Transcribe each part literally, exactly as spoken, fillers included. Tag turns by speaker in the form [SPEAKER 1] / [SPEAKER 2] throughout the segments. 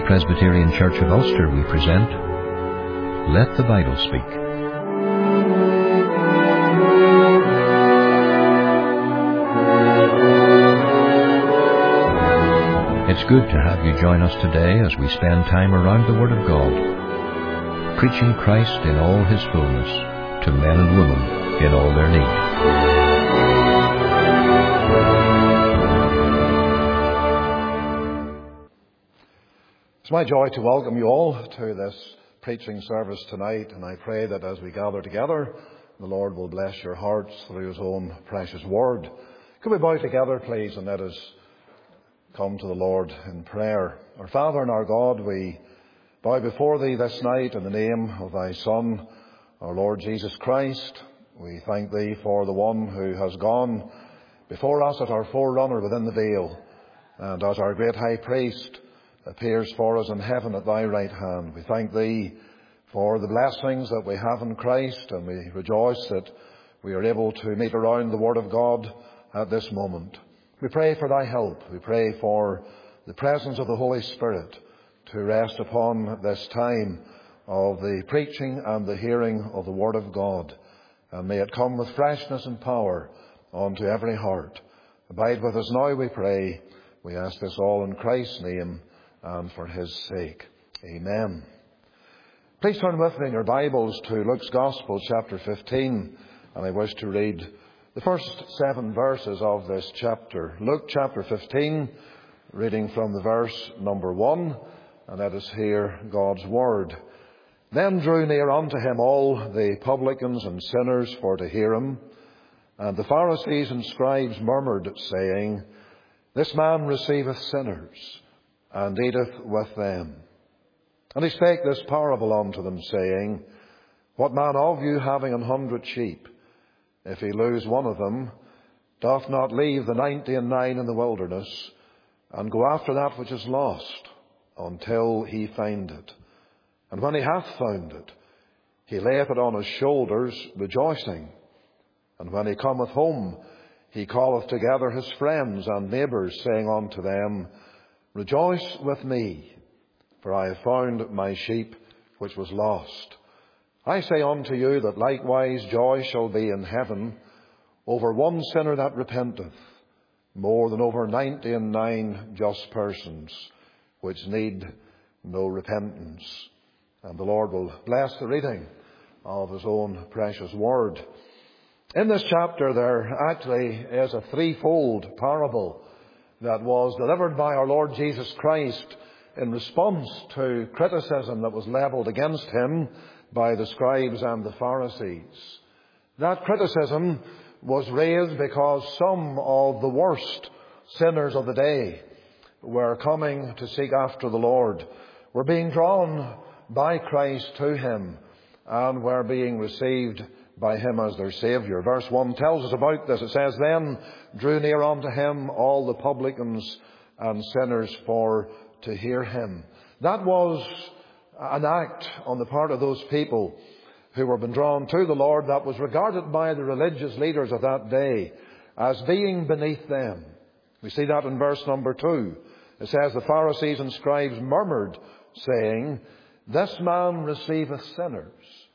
[SPEAKER 1] Free Presbyterian Church of Ulster, we present Let the Bible Speak. It's good to have you join us today as we spend time around the Word of God, preaching Christ in all His fullness to men and women in all their need.
[SPEAKER 2] It's my joy to welcome you all to this preaching service tonight, and I pray that as we gather together, the Lord will bless your hearts through His own precious word. Could we bow together, please, and let us come to the Lord in prayer. Our Father and our God, we bow before Thee this night in the name of Thy Son, our Lord Jesus Christ. We thank Thee for the one who has gone before us as our forerunner within the veil, and as our great high priest appears for us in heaven at Thy right hand. We thank Thee for the blessings that we have in Christ, and we rejoice that we are able to meet around the Word of God at this moment. We pray for Thy help. We pray for the presence of the Holy Spirit to rest upon this time of the preaching and the hearing of the Word of God. And may it come with freshness and power unto every heart. Abide with us now, we pray. We ask this all in Christ's name and for His sake. Amen. Please turn with me in your Bibles to Luke's Gospel, chapter fifteen, and I wish to read the first seven verses of this chapter. Luke chapter fifteen, reading from the verse number one, and let us hear God's word. Then drew near unto Him all the publicans and sinners for to hear Him. And the Pharisees and scribes murmured, saying, This man receiveth sinners, and eateth with them. And He spake this parable unto them, saying, What man of you, having an hundred sheep, if he lose one of them, doth not leave the ninety and nine in the wilderness, and go after that which is lost, until he find it? And when he hath found it, he layeth it on his shoulders, rejoicing. And when he cometh home, he calleth together his friends and neighbours, saying unto them, Rejoice with me, for I have found my sheep which was lost. I say unto you that likewise joy shall be in heaven over one sinner that repenteth, more than over ninety and nine just persons which need no repentance. And the Lord will bless the reading of His own precious word. In this chapter there actually is a threefold parable that was delivered by our Lord Jesus Christ in response to criticism that was levelled against Him by the scribes and the Pharisees. That criticism was raised because some of the worst sinners of the day were coming to seek after the Lord, were being drawn by Christ to Him, and were being received by Him as their Saviour. Verse one tells us about this. It says, Then drew near unto Him all the publicans and sinners for to hear Him. That was an act on the part of those people who were being drawn to the Lord that was regarded by the religious leaders of that day as being beneath them. We see that in verse number two. It says, The Pharisees and scribes murmured, saying, This man receiveth sinners,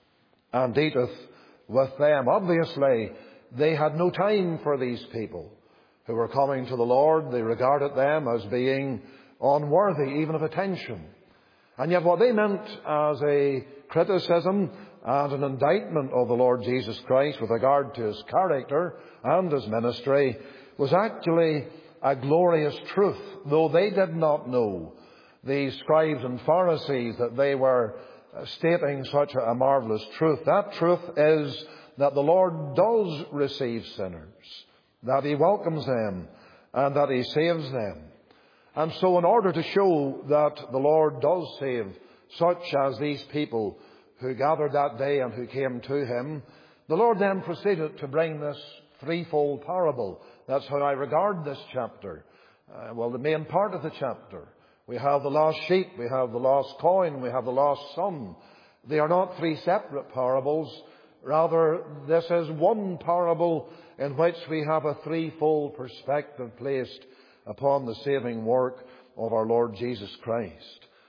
[SPEAKER 2] and eateth with them. Obviously, they had no time for these people who were coming to the Lord. They regarded them as being unworthy even of attention. And yet what they meant as a criticism and an indictment of the Lord Jesus Christ with regard to His character and His ministry was actually a glorious truth, though they did not know, these scribes and Pharisees, that they were stating such a marvellous truth. That truth is that the Lord does receive sinners, that He welcomes them, and that He saves them. And so in order to show that the Lord does save such as these people who gathered that day and who came to Him, the Lord then proceeded to bring this threefold parable. That's how I regard this chapter. Uh, well, the main part of the chapter. We have the lost sheep, we have the lost coin, we have the lost son. They are not three separate parables. Rather, this is one parable in which we have a threefold perspective placed upon the saving work of our Lord Jesus Christ.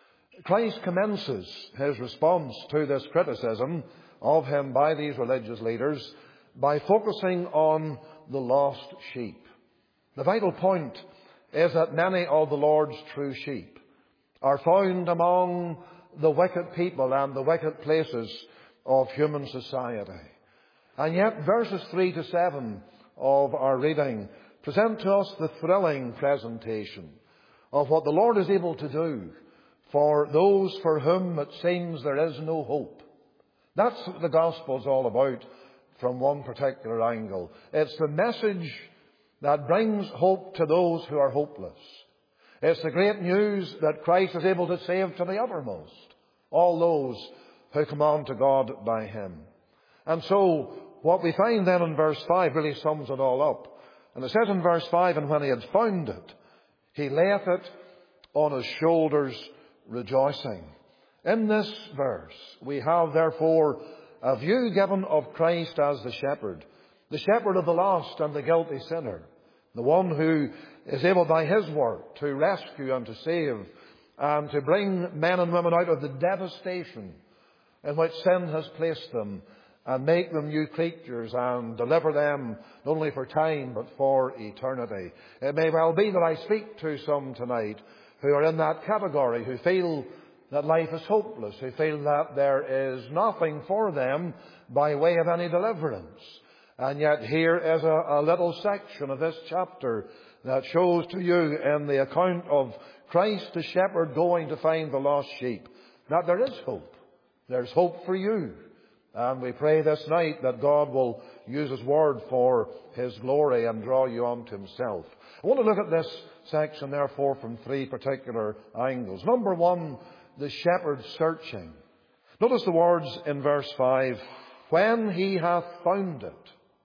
[SPEAKER 2] Christ commences his response to this criticism of him by these religious leaders by focusing on the lost sheep. The vital point is that many of the Lord's true sheep are found among the wicked people and the wicked places of human society. And yet verses three to seven of our reading present to us the thrilling presentation of what the Lord is able to do for those for whom it seems there is no hope. That's what the gospel is all about from one particular angle. It's the message that brings hope to those who are hopeless. It's the great news that Christ is able to save to the uttermost all those who come on to God by him. And so what we find then in verse five really sums it all up. And it says in verse five, and when he had found it, he layeth it on his shoulders, rejoicing. In this verse, we have therefore a view given of Christ as the shepherd, the shepherd of the lost and the guilty sinner, the one who is able by his work to rescue and to save and to bring men and women out of the devastation in which sin has placed them and make them new creatures and deliver them not only for time but for eternity. It may well be that I speak to some tonight who are in that category, who feel that life is hopeless, who feel that there is nothing for them by way of any deliverance. And yet here is a, a little section of this chapter that shows to you in the account of Christ the shepherd going to find the lost sheep that there is hope. There's hope for you. And we pray this night that God will use his word for his glory and draw you unto himself. I want to look at this section therefore from three particular angles. Number one, the shepherd searching. Notice the words in verse five, when he hath found it.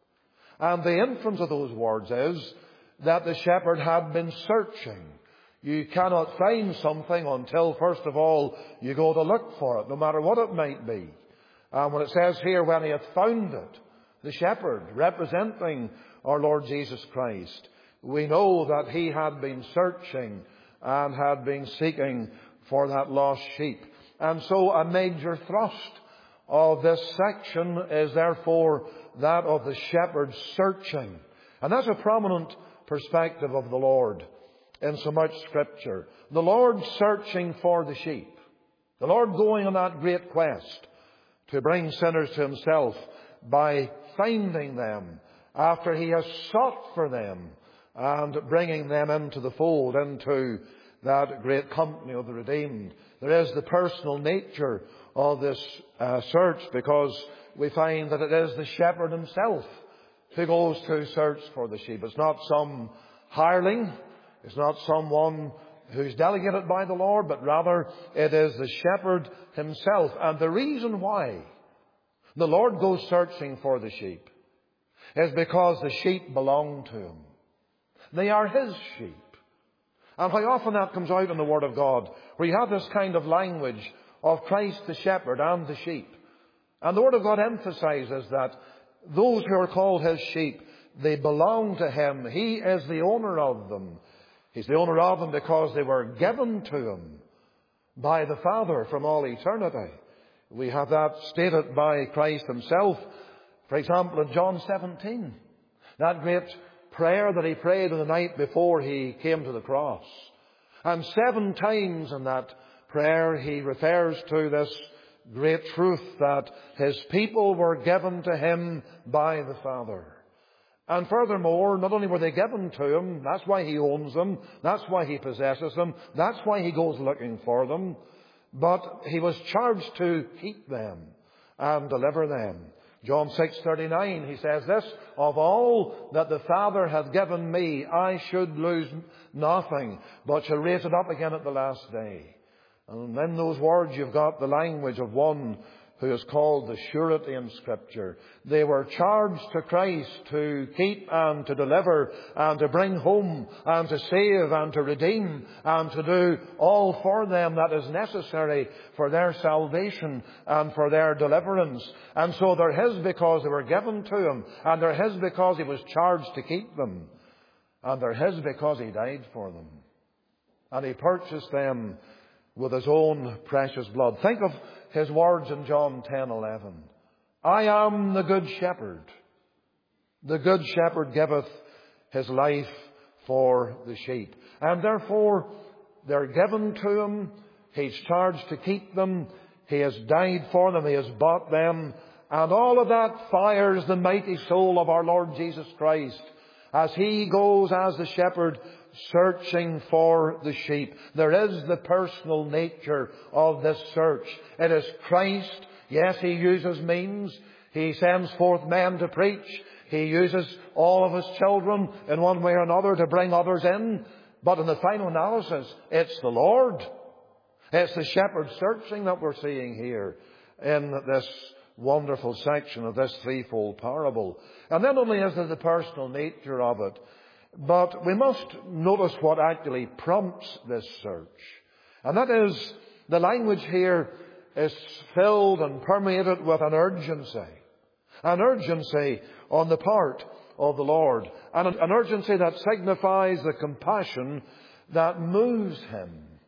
[SPEAKER 2] And the inference of those words is that the shepherd had been searching. You cannot find something until, first of all, you go to look for it, no matter what it might be. And when it says here, when he hath found it, the shepherd, representing our Lord Jesus Christ, we know that he had been searching and had been seeking for that lost sheep. And so a major thrust of this section is therefore that of the shepherd searching. And that's a prominent perspective of the Lord in so much Scripture. The Lord searching for the sheep. The Lord going on that great quest to bring sinners to himself by finding them after he has sought for them and bringing them into the fold, into that great company of the redeemed. There is the personal nature of this uh, search, because we find that it is the shepherd himself who goes to search for the sheep. It's not some hireling. It's not someone who's delegated by the Lord, but rather it is the shepherd himself. And the reason why the Lord goes searching for the sheep is because the sheep belong to him. They are his sheep. And how often that comes out in the Word of God, where you have this kind of language of Christ the shepherd and the sheep. And the Word of God emphasizes that those who are called his sheep, they belong to him. He is the owner of them. He's the owner of them because they were given to him by the Father from all eternity. We have that stated by Christ himself. For example, in John seventeen, that great prayer that he prayed on the night before he came to the cross. And seven times in that prayer he refers to this great truth that his people were given to him by the Father. And furthermore, not only were they given to him, that's why he owns them, that's why he possesses them, that's why he goes looking for them, but he was charged to keep them and deliver them. John six thirty-nine, he says this, of all that the Father hath given me, I should lose nothing, but shall raise it up again at the last day. And in those words you've got the language of one who is called the surety in Scripture. They were charged to Christ to keep and to deliver and to bring home and to save and to redeem and to do all for them that is necessary for their salvation and for their deliverance. And so they're his because they were given to him, and they're his because he was charged to keep them, and they're his because he died for them. And he purchased them with his own precious blood. Think of his words in John ten eleven. I am the good shepherd. The good shepherd giveth his life for the sheep. And therefore, they're given to him. He's charged to keep them. He has died for them. He has bought them. And all of that fires the mighty soul of our Lord Jesus Christ as he goes as the shepherd searching for the sheep. There is the personal nature of this search. It is Christ. Yes, he uses means. He sends forth men to preach. He uses all of his children in one way or another to bring others in. But in the final analysis, it's the Lord. It's the shepherd searching that we're seeing here in this wonderful section of this threefold parable. And not only is there the personal nature of it, but we must notice what actually prompts this search. And that is, the language here is filled and permeated with an urgency. An urgency on the part of the Lord. And an urgency that signifies the compassion that moves him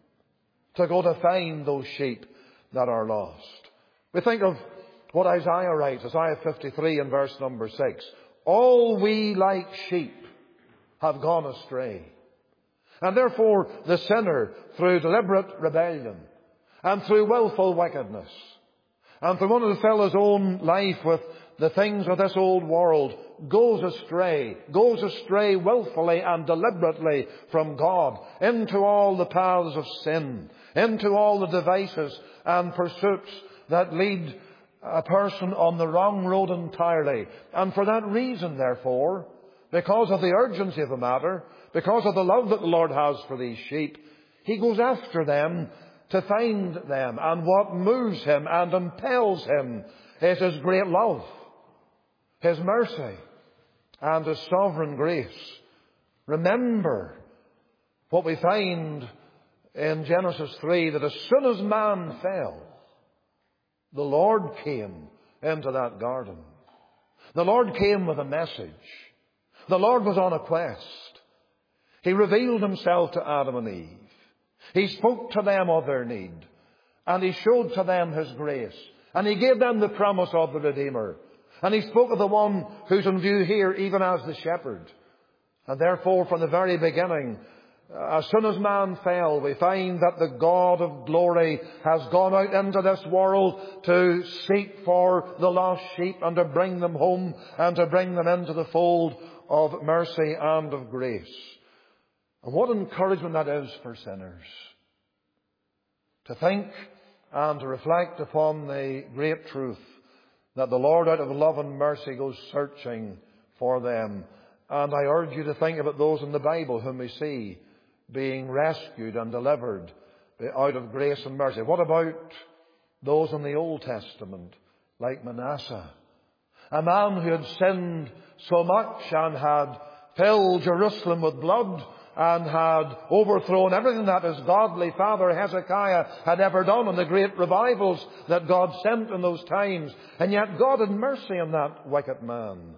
[SPEAKER 2] to go to find those sheep that are lost. We think of what Isaiah writes, Isaiah fifty-three and verse number six. All we like sheep have gone astray. And therefore the sinner, through deliberate rebellion and through willful wickedness and through wanting to fill his own life with the things of this old world, goes astray, goes astray willfully and deliberately from God into all the paths of sin, into all the devices and pursuits that lead a person on the wrong road entirely. And for that reason, therefore, because of the urgency of the matter, because of the love that the Lord has for these sheep, he goes after them to find them. And what moves him and impels him is his great love, his mercy, and his sovereign grace. Remember what we find in Genesis three, that as soon as man fell, the Lord came into that garden. The Lord came with a message. The Lord was on a quest. He revealed himself to Adam and Eve. He spoke to them of their need. And he showed to them his grace. And he gave them the promise of the Redeemer. And he spoke of the one who's in view here even as the shepherd. And therefore, from the very beginning, as soon as man fell, we find that the God of glory has gone out into this world to seek for the lost sheep and to bring them home and to bring them into the fold of mercy and of grace. And what encouragement that is for sinners. To think and to reflect upon the great truth that the Lord out of love and mercy goes searching for them. And I urge you to think about those in the Bible whom we see being rescued and delivered out of grace and mercy. What about those in the Old Testament, like Manasseh? A man who had sinned so much and had filled Jerusalem with blood and had overthrown everything that his godly father Hezekiah had ever done in the great revivals that God sent in those times. And yet God had mercy on that wicked man.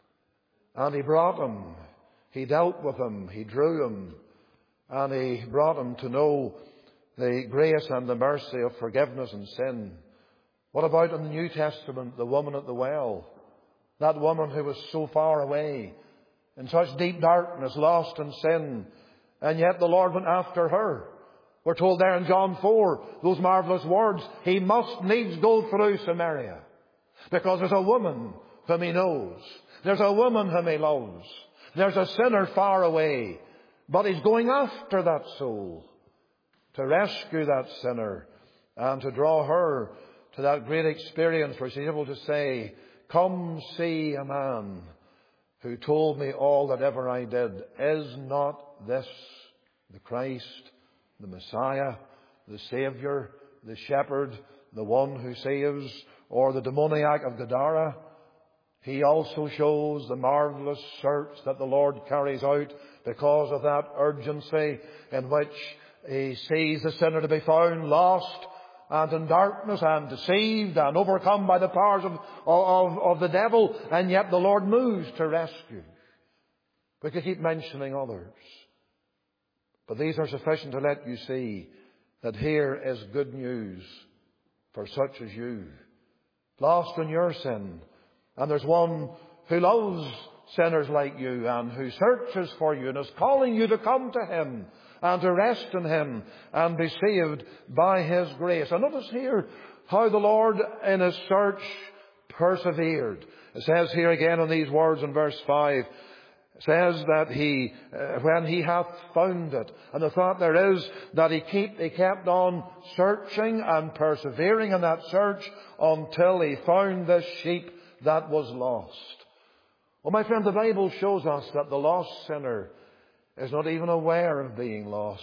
[SPEAKER 2] And he brought him. He dealt with him. He drew him. And he brought him to know the grace and the mercy of forgiveness and sin. What about in the New Testament, the woman at the well? That woman who was so far away, in such deep darkness, lost in sin. And yet the Lord went after her. We're told there in John four, those marvelous words, he must needs go through Samaria. Because there's a woman whom he knows. There's a woman whom he loves. There's a sinner far away. But he's going after that soul to rescue that sinner and to draw her to that great experience where she's able to say, come see a man who told me all that ever I did. Is not this the Christ, the Messiah, the Saviour, the Shepherd, the one who saves, or the demoniac of Gadara? He also shows the marvellous search that the Lord carries out because of that urgency in which he sees the sinner to be found lost and in darkness and deceived and overcome by the powers of, of, of the devil, and yet the Lord moves to rescue. We could keep mentioning others, but these are sufficient to let you see that here is good news for such as you, lost in your sin. And there's one who loves sinners like you and who searches for you and is calling you to come to Him and to rest in Him and be saved by His grace. And notice here how the Lord in His search persevered. It says here again in these words in verse five, it says that He, uh, when He hath found it. And the thought there is that He, keep, he kept on searching and persevering in that search until He found this sheep that was lost. Well, my friend, the Bible shows us that the lost sinner is not even aware of being lost.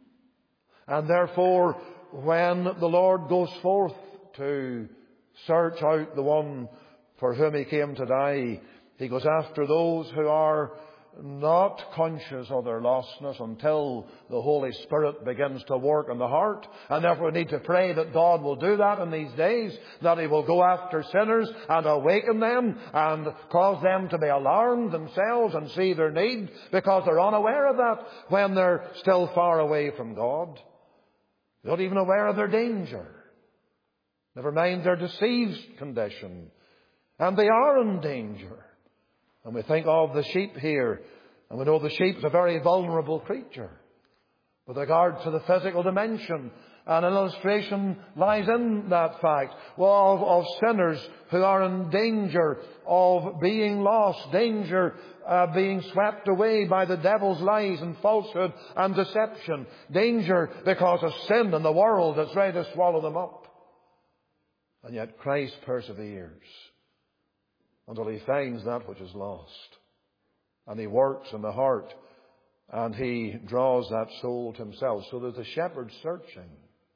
[SPEAKER 2] And therefore, when the Lord goes forth to search out the one for whom He came to die, He goes after those who are not conscious of their lostness until the Holy Spirit begins to work in the heart. And therefore we need to pray that God will do that in these days, that He will go after sinners and awaken them and cause them to be alarmed themselves and see their need, because they're unaware of that when they're still far away from God. They're not even aware of their danger. Never mind their deceived condition. And they are in danger. And we think of the sheep here, and we know the sheep is a very vulnerable creature with regard to the physical dimension. And an illustration lies in that fact well, of, of sinners who are in danger of being lost, danger uh, being swept away by the devil's lies and falsehood and deception, danger because of sin in the world that's ready to swallow them up. And yet Christ perseveres until He finds that which is lost. And He works in the heart and He draws that soul to Himself. So there's a shepherd searching.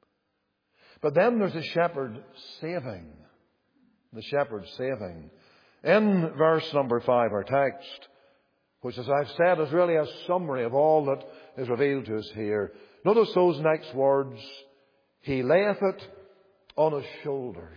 [SPEAKER 2] But then there's a shepherd saving. The shepherd saving. In verse number five, our text, which as I've said is really a summary of all that is revealed to us here. Notice those next words. He layeth it on His shoulders.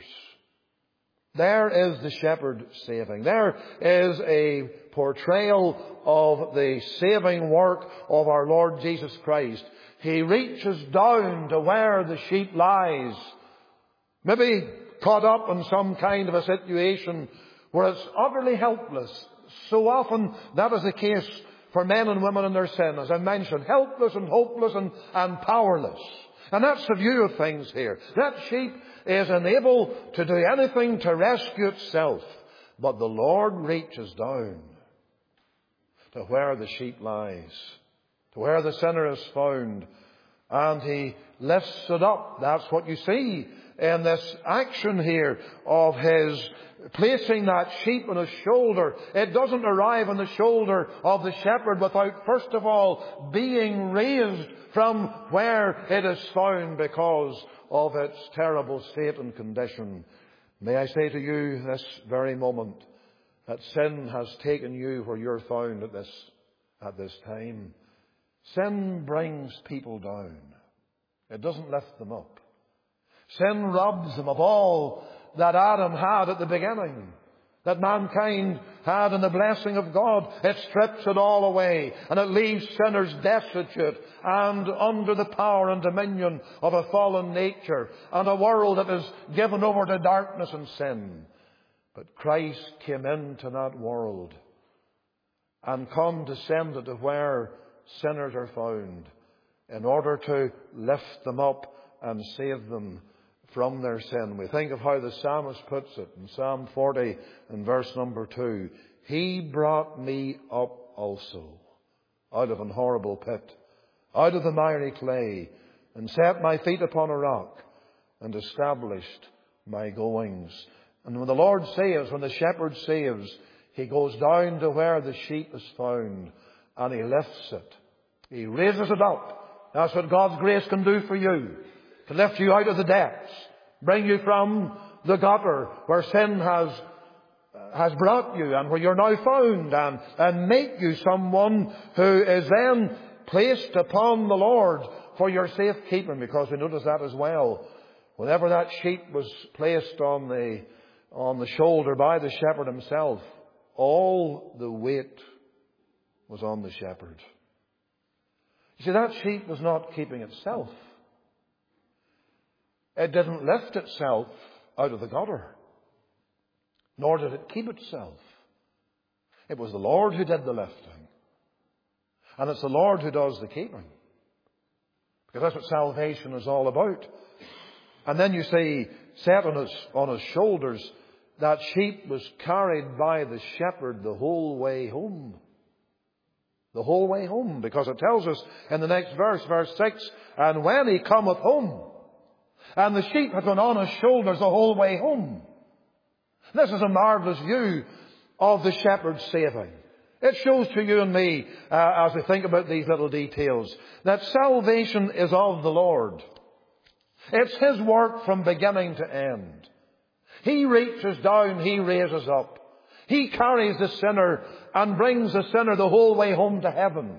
[SPEAKER 2] There is the shepherd saving. There is a portrayal of the saving work of our Lord Jesus Christ. He reaches down to where the sheep lies. Maybe caught up in some kind of a situation where it's utterly helpless. So often that is the case for men and women in their sin. As I mentioned, helpless and hopeless and, and powerless. And that's the view of things here. That sheep is unable to do anything to rescue itself. But the Lord reaches down to where the sheep lies, to where the sinner is found, and He lifts it up. That's what you see in this action here of His placing that sheep on His shoulder. It doesn't arrive on the shoulder of the shepherd without first of all being raised from where it is found because of its terrible state and condition. May I say to you this very moment that sin has taken you where you're found at this, at this time. Sin brings people down. It doesn't lift them up. Sin robs them of all that Adam had at the beginning, that mankind had in the blessing of God. It strips it all away, and it leaves sinners destitute and under the power and dominion of a fallen nature and a world that is given over to darkness and sin. But Christ came into that world and condescended to where sinners are found in order to lift them up and save them from their sin. We think of how the psalmist puts it in Psalm forty and verse number two. He brought me up also out of an horrible pit, out of the miry clay, and set my feet upon a rock, and established my goings. And when the Lord saves, when the shepherd saves, He goes down to where the sheep is found, and He lifts it. He raises it up. That's what God's grace can do for you. To lift you out of the depths, bring you from the gutter where sin has has brought you and where you're now found, and, and make you someone who is then placed upon the Lord for your safekeeping, because we notice that as well. Whenever that sheep was placed on the on the shoulder by the shepherd himself, all the weight was on the shepherd. You see, that sheep was not keeping itself. It didn't lift itself out of the gutter, nor did it keep itself. It was the Lord who did the lifting. And it's the Lord who does the keeping. Because that's what salvation is all about. And then you see, set on his, on his shoulders, that sheep was carried by the shepherd the whole way home. The whole way home. Because it tells us in the next verse, verse six, and when he cometh home, and the sheep had gone on his shoulders the whole way home. This is a marvellous view of the shepherd's saving. It shows to you and me, uh, as we think about these little details, that salvation is of the Lord. It's His work from beginning to end. He reaches down, He raises up. He carries the sinner and brings the sinner the whole way home to heaven.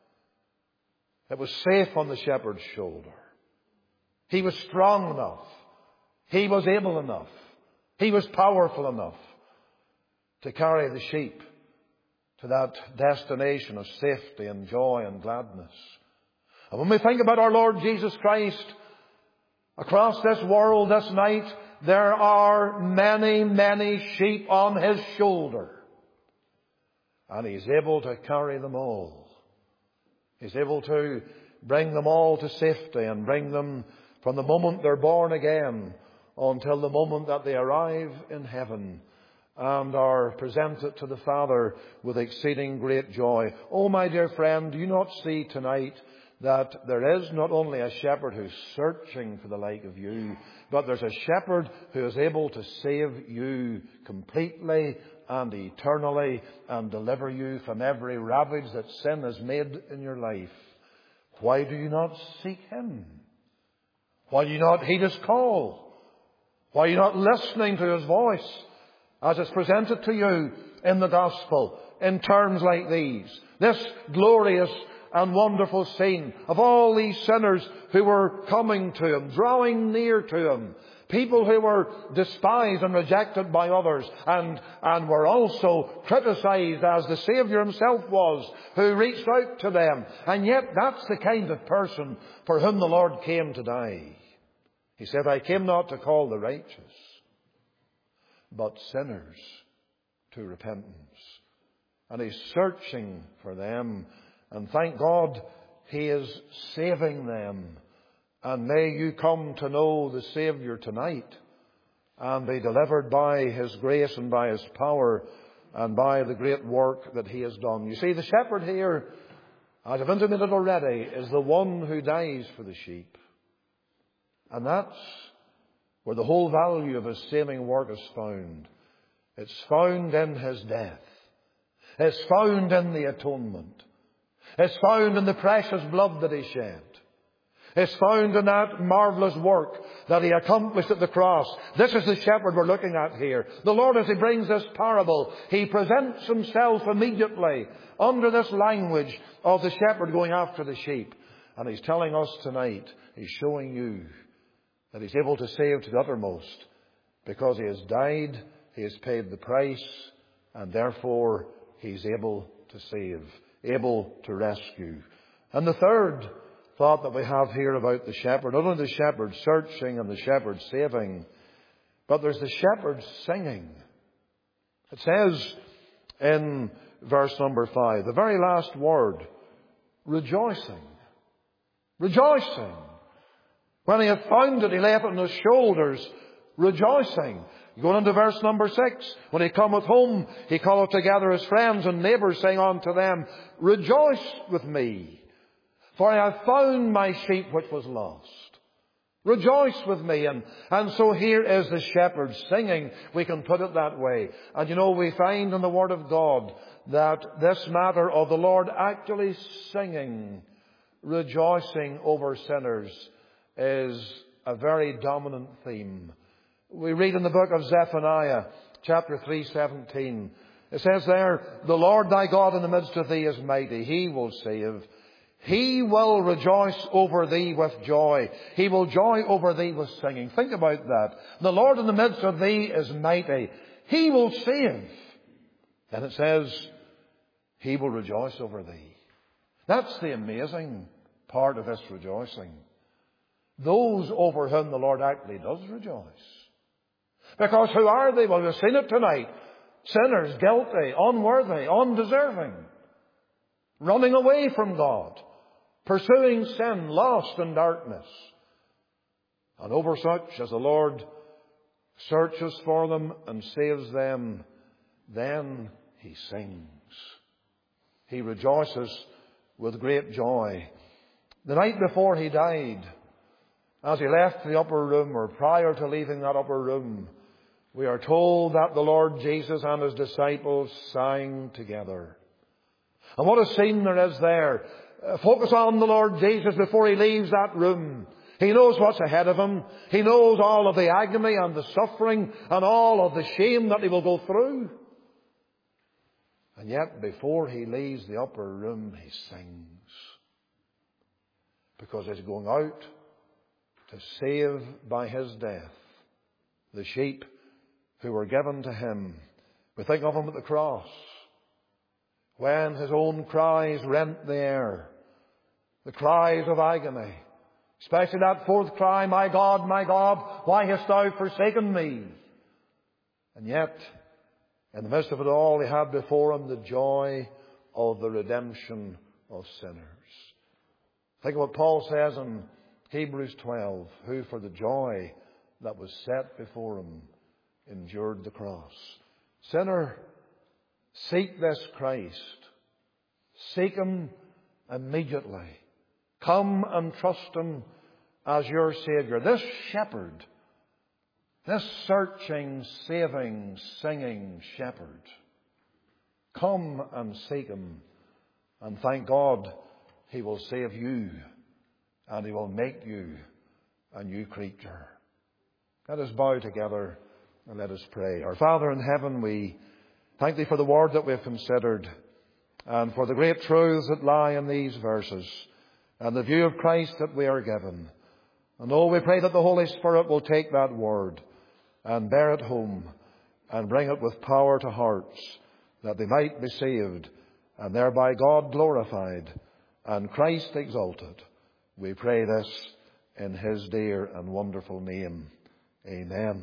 [SPEAKER 2] It was safe on the shepherd's shoulder. He was strong enough. He was able enough. He was powerful enough to carry the sheep to that destination of safety and joy and gladness. And when we think about our Lord Jesus Christ, across this world this night, there are many, many sheep on His shoulder. And He's able to carry them all. He's able to bring them all to safety and bring them from the moment they're born again until the moment that they arrive in heaven and are presented to the Father with exceeding great joy. Oh, my dear friend, do you not see tonight that there is not only a shepherd who's searching for the like of you, but there's a shepherd who is able to save you completely and eternally and deliver you from every ravage that sin has made in your life? Why do you not seek Him? Why do you not heed His call? Why are you not listening to His voice as it's presented to you in the gospel in terms like these? This glorious and wonderful scene of all these sinners who were coming to Him, drawing near to Him. People who were despised and rejected by others and, and were also criticized as the Saviour Himself was, who reached out to them. And yet that's the kind of person for whom the Lord came to die. He said, I came not to call the righteous, but sinners to repentance. And He's searching for them. And thank God He is saving them. And may you come to know the Saviour tonight and be delivered by His grace and by His power and by the great work that He has done. You see, the shepherd here, as I've intimated already, is the one who dies for the sheep. And that's where the whole value of His saving work is found. It's found in His death. It's found in the atonement. It's found in the precious blood that He shed. It's found in that marvellous work that He accomplished at the cross. This is the shepherd we're looking at here. The Lord, as He brings this parable, He presents Himself immediately under this language of the shepherd going after the sheep. And He's telling us tonight, He's showing you that He's able to save to the uttermost because He has died, He has paid the price, and therefore He's able to save, able to rescue. And the third thought that we have here about the shepherd, not only the shepherd searching and the shepherd saving, but there's the shepherd singing. It says in verse number five, the very last word, rejoicing. Rejoicing. When he had found it, he laid it on his shoulders, rejoicing. Going into verse number six, when he cometh home, he calleth together his friends and neighbours, saying unto them, rejoice with me, for I have found my sheep which was lost. Rejoice with me. And, and so here is the shepherd singing. We can put it that way. And you know, we find in the Word of God that this matter of the Lord actually singing, rejoicing over sinners, is a very dominant theme. We read in the book of Zephaniah, chapter three, seventeen. It says there, the Lord thy God in the midst of thee is mighty. He will save. He will rejoice over thee with joy. He will joy over thee with singing. Think about that. The Lord in the midst of thee is mighty. He will save. And it says, He will rejoice over thee. That's the amazing part of this rejoicing. those over whom the Lord actually does rejoice. Because who are they? Well, we've seen it tonight. Sinners, guilty, unworthy, undeserving, running away from God, pursuing sin, lost in darkness. And over such as the Lord searches for them and saves them, then He sings. He rejoices with great joy. The night before He died, as He left the upper room, or prior to leaving that upper room, we are told that the Lord Jesus and His disciples sang together. And what a scene there is there. Uh, focus on the Lord Jesus before He leaves that room. He knows what's ahead of Him. He knows all of the agony and the suffering and all of the shame that He will go through. And yet, before He leaves the upper room, He sings. Because He's going out to save by His death the sheep who were given to Him. We think of Him at the cross, when His own cries rent the air, the cries of agony, especially that fourth cry, "My God, my God, why hast Thou forsaken me?" And yet, in the midst of it all, He had before Him the joy of the redemption of sinners. Think of what Paul says in Hebrews twelve, who for the joy that was set before Him endured the cross. Sinner, seek this Christ. Seek Him immediately. Come and trust Him as your Saviour. This shepherd, this searching, saving, singing shepherd. Come and seek Him, and thank God He will save you, and He will make you a new creature. Let us bow together and let us pray. Our Father in heaven, we thank Thee for the word that we have considered, and for the great truths that lie in these verses, and the view of Christ that we are given. And oh, we pray that the Holy Spirit will take that word and bear it home and bring it with power to hearts, that they might be saved, and thereby God glorified and Christ exalted. We pray this in His dear and wonderful name. Amen.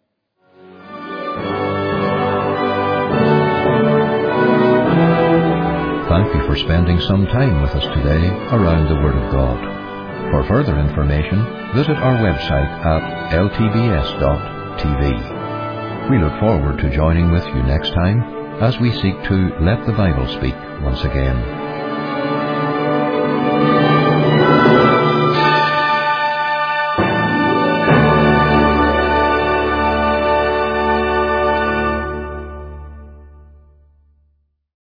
[SPEAKER 1] Thank you for spending some time with us today around the Word of God. For further information, visit our website at l t b s dot t v. We look forward to joining with you next time as we seek to let the Bible speak once again.